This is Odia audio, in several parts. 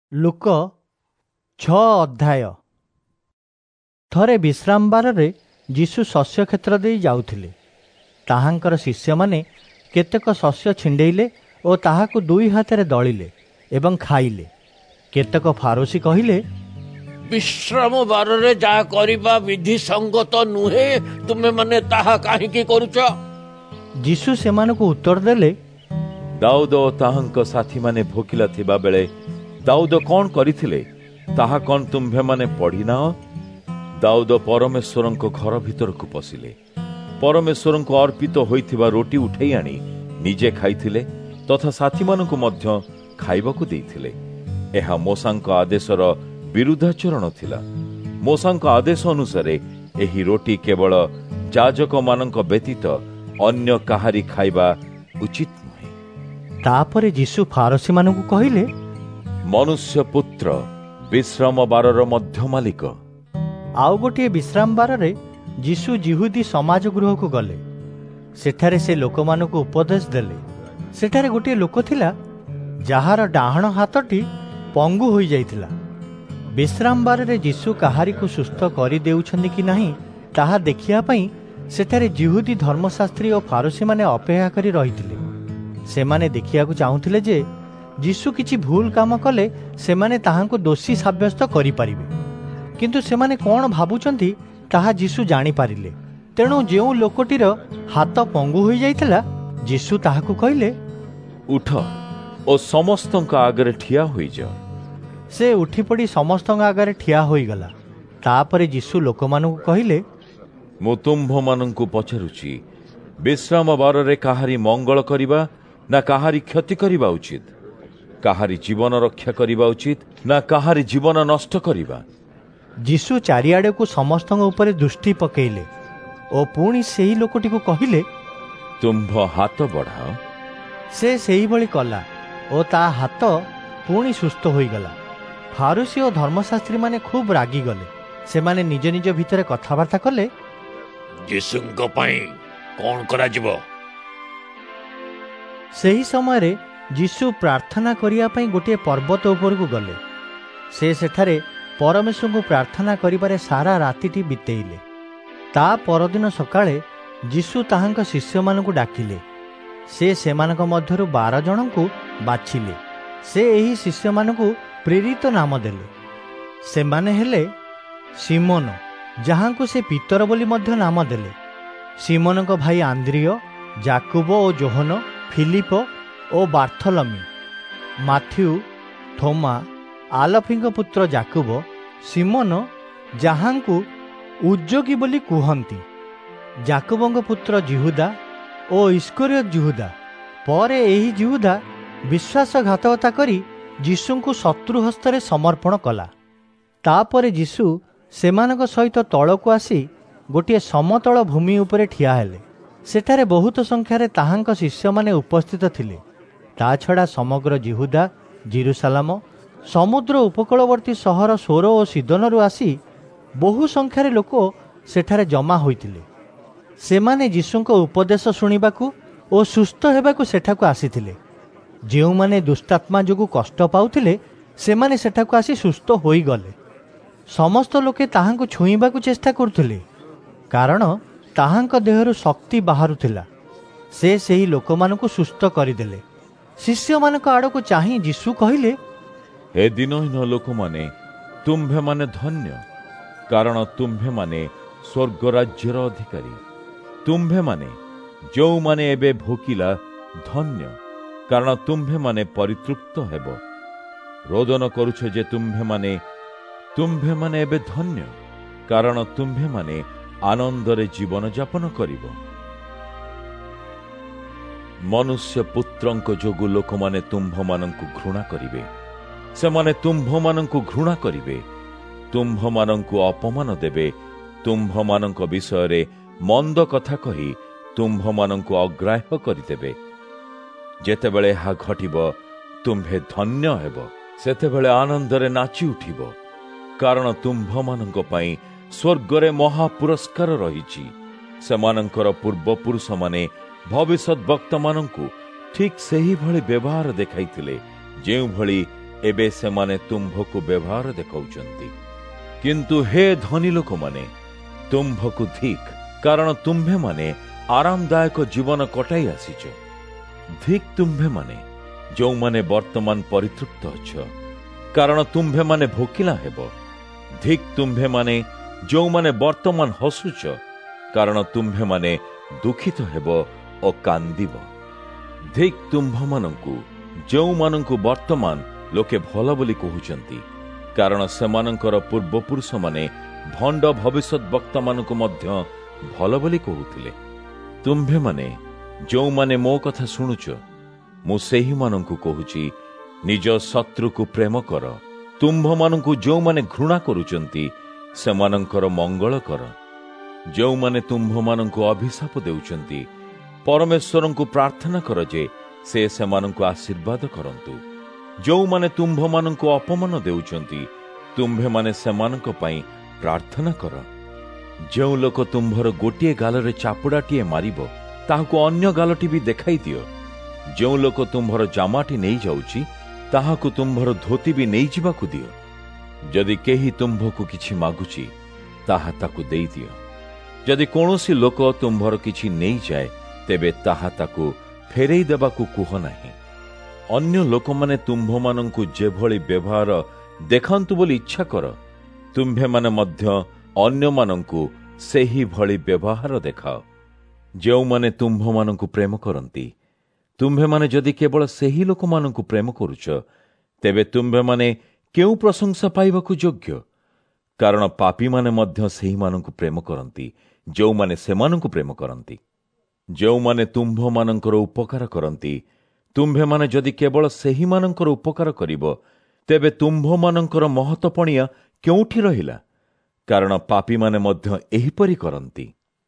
ଲୁକ 6 ଅଧ୍ୟାୟ। ଥରେ ବିଶ୍ରାମ ବାରରେ ଯୀଶୁ ଶସ୍ୟ କ୍ଷେତ୍ର ଦେଇ ଯାଉଥିଲେ। ତାହାଙ୍କର ଶିଷ୍ୟମାନେ କେତେକ ଶସ୍ୟ ଛିଣ୍ଡେଇଲେ ଓ ତାହାକୁ 2 ହାତରେ ଦଳିଲେ ଏବଂ ଖାଇଲେ। କେତେକ ଫାରୁସୀ କହିଲେ, ବିଶ୍ରାମ ବାରରେ ଯାହା କରିବା ବିଧି ସଙ୍ଗତ ନୁହେଁ, ତୁମେ ମାନେ ତାହା କାହିଁକି କରୁଛ? ଯୀଶୁ ସେମାନଙ୍କୁ ଉତ୍ତର ଦେଲେ, ଦାଉଦ ଓ ତାହାଙ୍କ ସାଥୀମାନେ ଭୋକିଲା ଥିବା ବେଳେ ଦାଉଦ କ'ଣ କରିଥିଲେ ତାହା କ'ଣ ତୁମ୍ଭେମାନେ ପଢ଼ିନାହ? ଦାଉଦ ପରମେଶ୍ୱରଙ୍କ ଘର ଭିତରକୁ ପଶିଲେ, ପରମେଶ୍ୱରଙ୍କୁ ଅର୍ପିତ ହୋଇଥିବା ରୋଟି ଉଠାଇ ଆଣି ନିଜେ ଖାଇଥିଲେ ତଥା ସାଥୀମାନଙ୍କୁ ମଧ୍ୟ ଖାଇବାକୁ ଦେଇଥିଲେ। ଏହା ମୋଶାଙ୍କ ଆଦେଶର ବିରୁଦ୍ଧାଚରଣ ଥିଲା। ମୋଶାଙ୍କ ଆଦେଶ ଅନୁସାରେ ଏହି ରୋଟି କେବଳ ଯାଜକମାନଙ୍କ ବ୍ୟତୀତ ଅନ୍ୟ କାହାରି ଖାଇବା ଉଚିତ ନୁହେଁ। ତାପରେ ଯୀଶୁ ଫାରୁସୀମାନଙ୍କୁ କହିଲେ, ମନୁଷ୍ୟ ପୁତ୍ର ବିଶ୍ରାମ ବାରର ମଧ୍ୟ ମାଲିକ। ଆଉ ଗୋଟିଏ ବିଶ୍ରାମ ବାରରେ ଯୀଶୁ ଯିହୁଦୀ ସମାଜ ଗୃହକୁ ଗଲେ। ସେଠାରେ ସେ ଲୋକମାନଙ୍କୁ ଉପଦେଶ ଦେଲେ। ସେଠାରେ ଗୋଟିଏ ଲୋକ ଥିଲା ଯାହାର ଡାହାଣ ହାତଟି ପଙ୍ଗୁ ହୋଇଯାଇଥିଲା। ବିଶ୍ରାମ ବାରରେ ଯୀଶୁ କାହାରିକୁ ସୁସ୍ଥ କରିଦେଉଛନ୍ତି କି ନାହିଁ ତାହା ଦେଖିବା ପାଇଁ ସେଠାରେ ଯିହୁଦୀ ଧର୍ମଶାସ୍ତ୍ରୀ ଓ ଫାରୁସୀମାନେ ଅପେକ୍ଷା କରି ରହିଥିଲେ। ସେମାନେ ଦେଖିବାକୁ ଚାହୁଁଥିଲେ ଯେ ଯୀଶୁ କିଛି ଭୁଲ କାମ କଲେ ସେମାନେ ତାହାଙ୍କୁ ଦୋଷୀ ସାବ୍ୟସ୍ତ କରିପାରିବେ। କିନ୍ତୁ ସେମାନେ କ'ଣ ଭାବୁଛନ୍ତି ତାହା ଯୀଶୁ ଜାଣିପାରିଲେ। ତେଣୁ ଯେଉଁ ଲୋକଟିର ହାତ ପଙ୍ଗୁ ହୋଇଯାଇଥିଲା, ଯୀଶୁ ତାହାକୁ କହିଲେ, ଉଠ ଓ ସମସ୍ତଙ୍କ ଆଗରେ ଠିଆ ହୋଇଯାଅ। ସେ ଉଠିପଡ଼ି ସମସ୍ତଙ୍କ ଆଗରେ ଠିଆ ହୋଇଗଲା। ତାପରେ ଯୀଶୁ ଲୋକମାନଙ୍କୁ କହିଲେ, ମୁଁ ତୁମ୍ଭମାନଙ୍କୁ ପଚାରୁଛି, ବିଶ୍ରାମ ବାରରେ କାହାରି ମଙ୍ଗଳ କରିବା ନା କାହାରି କ୍ଷତି କରିବା ଉଚିତ? କାହାରି ଜୀବନ ରକ୍ଷା କରିବା ଉଚିତ ନା କାହାରି ଜୀବନ ନଷ୍ଟ କରିବା? ଯୀଶୁ ଚାରିଆଡ଼କୁ ସମସ୍ତଙ୍କ ଉପରେ ଦୃଷ୍ଟି ପକେଇଲେ ଓ ପୁଣି ସେହି ଲୋକଟିକୁ କହିଲେ, ତୁମ୍ଭ ହାତ ବଢ଼ାଅ। ସେ ସେହିଭଳି କଲା ଓ ତା ହାତ ପୁଣି ସୁସ୍ଥ ହୋଇଗଲା। ଫାରୁସୀ ଓ ଧର୍ମଶାସ୍ତ୍ରୀମାନେ ଖୁବ୍ ରାଗିଗଲେ। ସେମାନେ ନିଜ ନିଜ ଭିତରେ କଥାବାର୍ତ୍ତା କଲେ, ଯୀଶୁଙ୍କ ପାଇଁ କ'ଣ କରାଯିବ? ସେହି ସମୟରେ ଯୀଶୁ ପ୍ରାର୍ଥନା କରିବା ପାଇଁ ଗୋଟିଏ ପର୍ବତ ଉପରକୁ ଗଲେ। ସେ ସେଠାରେ ପରମେଶ୍ୱରଙ୍କୁ ପ୍ରାର୍ଥନା କରିବାରେ ସାରା ରାତିଟି ବିତେଇଲେ। ତା ପରଦିନ ସକାଳେ ଯୀଶୁ ତାହାଙ୍କ ଶିଷ୍ୟମାନଙ୍କୁ ଡାକିଲେ। ସେ ସେମାନଙ୍କ ମଧ୍ୟରୁ 12 ଜଣଙ୍କୁ ବାଛିଲେ। ସେ ଏହି ଶିଷ୍ୟମାନଙ୍କୁ ପ୍ରେରିତ ନାମ ଦେଲେ। ସେମାନେ ହେଲେ ସିମୋନ, ଯାହାଙ୍କୁ ସେ ପିତର ବୋଲି ମଧ୍ୟ ନାମ ଦେଲେ, ସିମୋନଙ୍କ ଭାଇ ଆନ୍ଦ୍ରିୟ, ଯାକୁବ ଓ ଯୋହନ, ଫିଲିପ ଓ ବାର୍ଥଲମୀ, ମାଥ୍ୟୁ, ଥୋମା, ଆଲଫିଙ୍କ ପୁତ୍ର ଯାକୁବ, ସିମୋନ ଯାହାଙ୍କୁ ଉଦ୍ଯୋଗୀ ବୋଲି କୁହନ୍ତି, ଯାକୁବଙ୍କ ପୁତ୍ର ଯିହୁଦା ଓ ଇସ୍କରିୟତ ଯିହୁଦା। ପରେ ଏହି ଯିହୁଦା ବିଶ୍ୱାସଘାତକତା କରି ଯୀଶୁଙ୍କୁ ଶତ୍ରୁ ହସ୍ତରେ ସମର୍ପଣ କଲା। ତାପରେ ଯୀଶୁ ସେମାନଙ୍କ ସହିତ ତଳକୁ ଆସି ଗୋଟିଏ ସମତଳ ଭୂମି ଉପରେ ଠିଆ ହେଲେ। ସେଠାରେ ବହୁତ ସଂଖ୍ୟାରେ ତାହାଙ୍କ ଶିଷ୍ୟମାନେ ଉପସ୍ଥିତ ଥିଲେ। ତା ଛଡ଼ା ସମଗ୍ର ଯିହୁଦା, ଜେରୁସାଲେମ, ସମୁଦ୍ର ଉପକୂଳବର୍ତ୍ତୀ ସହର ସୋର ଓ ସିଦୋନରୁ ଆସି ବହୁ ସଂଖ୍ୟାରେ ଲୋକ ସେଠାରେ ଜମା ହୋଇଥିଲେ। ସେମାନେ ଯୀଶୁଙ୍କ ଉପଦେଶ ଶୁଣିବାକୁ ଓ ସୁସ୍ଥ ହେବାକୁ ସେଠାକୁ ଆସିଥିଲେ। ଯେଉଁମାନେ ଦୁଷ୍ଟାତ୍ମା ଯୋଗୁଁ କଷ୍ଟ ପାଉଥିଲେ ସେମାନେ ସେଠାକୁ ଆସି ସୁସ୍ଥ ହୋଇଗଲେ। ସମସ୍ତ ଲୋକେ ତାହାଙ୍କୁ ଛୁଇଁବାକୁ ଚେଷ୍ଟା କରୁଥିଲେ, କାରଣ ତାହାଙ୍କ ଦେହରୁ ଶକ୍ତି ବାହାରୁଥିଲା। ସେ ସେହି ଲୋକମାନଙ୍କୁ ସୁସ୍ଥ କରିଦେଲେ। ଶିଷ୍ୟମାନଙ୍କ ଆଡ଼କୁ ଚାହିଁ ଯୀଶୁ କହିଲେ, ହେ ଦିନହୀନ ଲୋକମାନେ, ତୁମ୍ଭେମାନେ ଧନ୍ୟ, କାରଣ ତୁମ୍ଭେମାନେ ସ୍ୱର୍ଗ ରାଜ୍ୟର ଅଧିକାରୀ। ତୁମ୍ଭେମାନେ ଯେଉଁମାନେ ଏବେ ଭୋକିଲା, ଧନ୍ୟ, କାରଣ ତୁମ୍ଭେମାନେ ପରିତୃପ୍ତ ହେବ। ରୋଦନ କରୁଛ ଯେ ତୁମ୍ଭେମାନେ ଏବେ ଧନ୍ୟ, କାରଣ ତୁମ୍ଭେମାନେ ଆନନ୍ଦରେ ଜୀବନଯାପନ କରିବ। ମନୁଷ୍ୟ ପୁତ୍ରଙ୍କ ଯୋଗୁଁ ଲୋକମାନେ ତୁମ୍ଭମାନଙ୍କୁ ଘୃଣା କରିବେ। ସେମାନେ ତୁମ୍ଭମାନଙ୍କୁ ଘୃଣା କରିବେ, ତୁମ୍ଭମାନଙ୍କୁ ଅପମାନ ଦେବେ, ତୁମ୍ଭମାନଙ୍କ ବିଷୟରେ ମନ୍ଦ କଥା କହି ତୁମ୍ଭମାନଙ୍କୁ ଅଗ୍ରାହ୍ୟ କରିଦେବେ। ଯେତେବେଳେ ଏହା ଘଟିବ, ତୁମ୍ଭେ ଧନ୍ୟ ହେବ। ସେତେବେଳେ ଆନନ୍ଦରେ ନାଚି ଉଠିବ, କାରଣ ତୁମ୍ଭମାନଙ୍କ ପାଇଁ ସ୍ୱର୍ଗରେ ମହା ପୁରସ୍କାର ରହିଛି। ସେମାନଙ୍କର ପୂର୍ବପୁରୁଷମାନେ ଭବିଷ୍ୟତ ବକ୍ତାମାନଙ୍କୁ ଠିକ୍ ସେହିଭଳି ବ୍ୟବହାର ଦେଖାଇଥିଲେ, ଯେଉଁଭଳି एबे सेमाने तुम्भकु व्यवहार देखाउचंती। किंतु हे धनी लोक माने तुम्भकु धिक, कारण तुम्भे माने आरामदायक जीवन कटाई आसीच। धिक तुम्भे माने जो माने वर्तमान परितृप्त अछ, कारण तुम्भे माने भोकिला हेबो। धिक तुम्भे माने जो माने वर्तमान हसुच, कारण तुम्भे माने दुखित हेबो ओ कांदिबो। धिक तुम्भ मानंकु जो मानंकु वर्तमान लोके भल बोली कहउचंती, कारण सेमानंकर पूर्वपुरुष माने भंड भविष्यत वक्ता मानंकु मध्य भल बोली कहउथिले। तुम्भे माने जो माने मो कथा सुनुच, मु सेही मानंकु कहूची, निज शत्रु को प्रेम कर। तुम्भ मानंकु जो माने घृणा करूचंती सेमानंकर मंगल कर। जो माने तुम्भ मानंकु अभिशाप देउचंती परमेश्वरंकु प्रार्थना कर जे से सेमानंकु आशीर्वाद करंतु। जो माने तुम्भ मानंकु अपमान देउचंती तुम्भे माने सेमानंक पई प्रार्थना कर। जो लोक तुम्भर गोटिए गालरे चापुड़ाटीए मारिबो ताहाकु अन्य गालटी भी देखाई दियो। जो लोक तुम्भर जामाटी नहीं जाउची ताहाकु तुम्भर धोती भी नहीं जिबाकु दियो। जदि केही तुम्भकु किछि मागुची ताहा ताकु देई दियो। जदि कोनोसी लोक तुम्भर किछि नहीं जाए तेबे ताहा ताकु फेरेई देबाकु कुह नाही। अन्य लोक माने तुम्भ मानंकु जेभଳି व्यवहार देखांतु बोली इच्छा कर, तुम्भे माने मध्य अन्य मानंकु सेही भଳି व्यवहार देखाओ। जो माने तुम्भ मानंकु प्रेम करंती, तुम्भे माने जदि केवल सेही लोक मानंकु प्रेम करूच, तेबे तुम्भे माने केउ प्रशंसा पाइबाकु योग्य, कारण पापी माने मध्य सेही मानंकु प्रेम करंती जो माने सेमानंकु प्रेम करंती। जो माने तुम्भ मानंकर उपकार करंती, तुम्भे माने जदि केवल सेही मानंकर उपकार करिवो, तेबे तुम्भ मानंकर महत्वपणिया केउठी रहिला, कारण पापी माने मध्य एहिपरि करंती।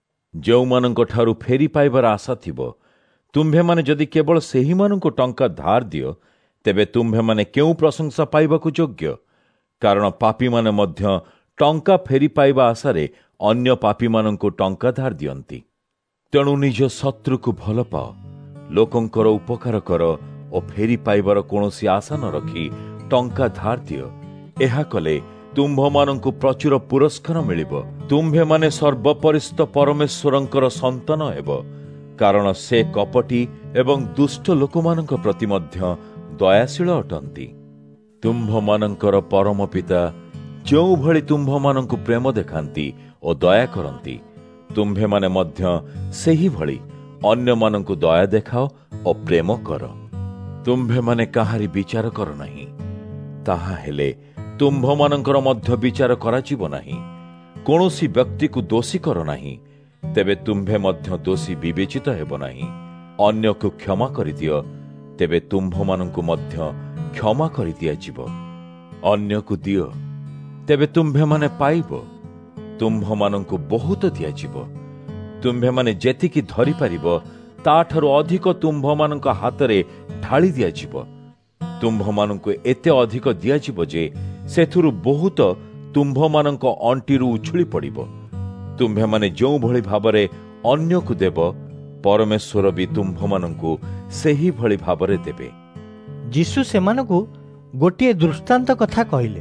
जो मानंक ठारू फेरी पाइबार आशा थिबो, तुम्भे माने जदि केवल सेही मानंको टंका धार दियो, तेबे तुम्भे माने केउ प्रशंसा पाइबाकु योग्य, कारण पापी माने मध्य टंका फेरी पाइबा आशारे अन्य पापी मानंको टंका धार दियंती। तेणु निज शत्रु को भल पाओ, लोकंकर उपकार कर ओ फेरी पाइबार कोनोसी आशा न रखी टंका धार दियो। एहा कले तुम्भ मानंकु प्रचुर पुरस्कार मिलिबो। तुम्भे माने सर्वपरिस्थ परमेश्वरंकर संतान हेबो, कारण से कपटी एवं दुष्ट लोकमानंक प्रति मध्य दयाशील अटंती। तुम्भ मानंकर परम पिता जो भଳି तुम्भ मानंकु प्रेम देखांती ओ दया करंती, तुम्भे माने मध्य सेही भଳି अन्य मानंकु दया देखाओ ओ प्रेम कर। तुम्भे माने काहारी विचार कर नाही, ताहा हेले तुम्भ मानंकर मध्य विचार कराजिबो नाही। कोनोसी व्यक्ति को दोषी कर नाही, तेबे तुम्भे मध्य दोषी विवेचित हेबो नाही। अन्य को क्षमा करि दियो, तेबे तुम्भ मानंकु मध्य क्षमा करि दिया जिवो। अन्य को दियो, तेबे तुम्भे माने पाइबो। तुम्भ मानंकु बहुत दिया जिवो। तुम्भे माने जेतिकी धरि पारिबो ताठारु अधिक तुम्भ मानंक हातरे ढाଳି दिया जिवो। तुम्भ मानंकु एते अधिक दिया जिवो जे सेथुरु बहुत तुम्भ मानंक अंटीरु उछुली पड़िबो। तुम्भे माने जो भଳି भाबरे अन्य को देव, परमेश्वर भी तुम्भ मानंकु सेही भଳି भाबरे देबे। यीशु सेमानकु गोटिए दृष्टांत कथा कहिले।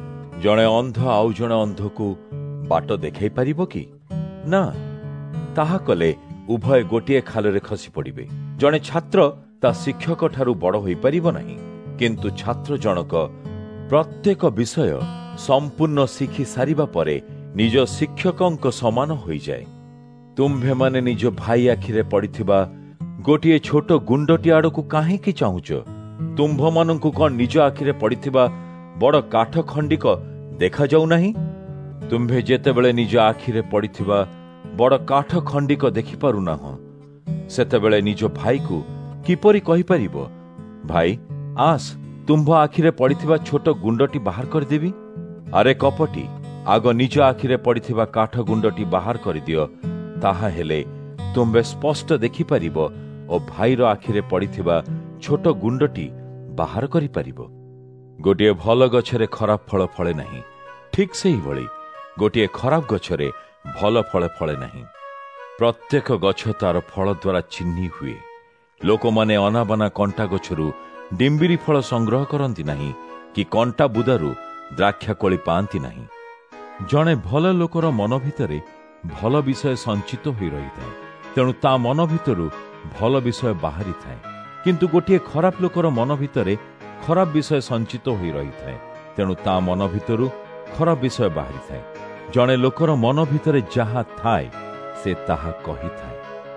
जणे अंध आउ जणे अंधकु बाट देखाई पारिबो कि ना? ताहा कले उभय गोटिए खालरे खसी पड़िबे। जणे छात्र ता शिक्षक ठारू बड़ होई पारिबो नाही, किंतु छात्र जनक प्रत्येक विषय संपूर्ण शिखी सारिबा परे निज शिक्षकंक समान होई जाए। तुम्भे माने निज भाई आखिरे पड़िथिबा गोटिए छोट गुंडटी आड़कु काहेकि चाहुच? तुम्भ मानंकु कोन निज आखिरे पड़िथिबा बड़ काठ खंडिक देखा जाऊ नाही? तुम्भे जेतेबेले निज आखिरे पड़िथिबा बड़ काठ खंडिक देखि पारु नाह, सेतेबेले निज भाई को किपरि कहि परिबो, भाई आस तुम्भ आखिरे पड़िथिबा छोट गुंडटी बाहर कर देबी? अरे कपटी, आग निज आखिरे पड़िथिबा काठ गुंडटी बाहर कर दियो, ताहा हेले तुम्भे स्पष्ट देखि परिबो ओ भाईर आखिरे पड़िथिबा छोट गुंडटी बाहर करि परिबो। गोटिए भल गछरे खराब फल फळे नाही, ठीक सेही भଳି गोटिए खराब गछरे भल फल फळे नाही। प्रत्येक गछ तार फल द्वारा चिन्ही हुए। लोक माने अनाबना कंटा गछरु डिम्बिरी फल संग्रह करंती नाही, କି କଣ୍ଟା ବୁଦାରୁ ଦ୍ରାକ୍ଷା କୋଳି ପାଆନ୍ତି ନାହିଁ। ଜଣେ ଭଲ ଲୋକର ମନ ଭିତରେ ଭଲ ବିଷୟ ସଞ୍ଚିତ ହୋଇ ରହିଥାଏ, ତେଣୁ ତା ମନ ଭିତରୁ ଭଲ ବିଷୟ ବାହାରିଥାଏ। କିନ୍ତୁ ଗୋଟିଏ ଖରାପ ଲୋକର ମନ ଭିତରେ ଖରାପ ବିଷୟ ସଞ୍ଚିତ ହୋଇ ରହିଥାଏ, ତେଣୁ ତା ମନ ଭିତରୁ ଖରାପ ବିଷୟ ବାହାରିଥାଏ। ଜଣେ ଲୋକର ମନ ଭିତରେ ଯାହା ଥାଏ ସେ ତାହା କହିଥାଏ।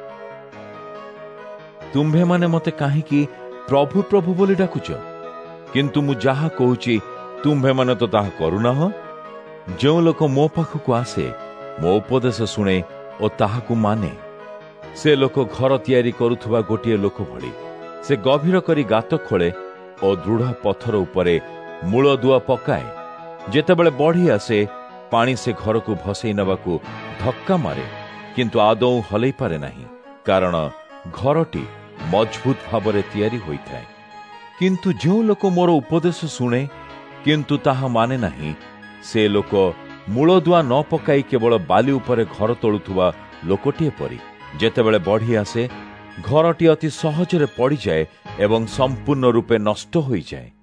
ତୁମ୍ଭେମାନେ ମୋତେ କାହିଁକି ପ୍ରଭୁ ପ୍ରଭୁ ବୋଲି ଡାକୁଛ, କିନ୍ତୁ ମୁଁ ଯାହା କହୁଛି ତୁମ୍ଭେମାନେ ତ ତାହା କରୁନାହଁ। ଯେଉଁ ଲୋକ ମୋ ପାଖକୁ ଆସେ, ମୋ ଉପଦେଶ ଶୁଣେ ଓ ତାହାକୁ ମାନେ, ସେ ଲୋକ ଘର ତିଆରି କରୁଥିବା ଗୋଟିଏ ଲୋକ ଭଳି। ସେ ଗଭୀର କରି ଗାତ ଖୋଳେ ଓ ଦୃଢ଼ ପଥର ଉପରେ ମୂଳଦୁଆ ପକାଏ। ଯେତେବେଳେ ବଢ଼ି ଆସେ, ପାଣି ସେ ଘରକୁ ଭସେଇ ନେବାକୁ ଧକ୍କା ମାରେ, କିନ୍ତୁ ଆଦୌ ହଲେଇ ପାରେ ନାହିଁ, କାରଣ ଘରଟି ମଜବୁତ ଭାବରେ ତିଆରି ହୋଇଥାଏ। କିନ୍ତୁ ଯେଉଁ ଲୋକ ମୋର ଉପଦେଶ ଶୁଣେ କିନ୍ତୁ ତାହା ମାନେ ନାହିଁ, ସେ ଲୋକ ମୂଳଦୁଆ ନ ପକାଇ କେବଳ ବାଲି ଉପରେ ଘର ତୋଳୁଥିବା ଲୋକଟିଏ ପରି। ଯେତେବେଳେ ବଢ଼ି ଆସେ, ଘରଟି ଅତି ସହଜରେ ପଡ଼ିଯାଏ ଏବଂ ସମ୍ପୂର୍ଣ୍ଣ ରୂପେ ନଷ୍ଟ ହୋଇଯାଏ।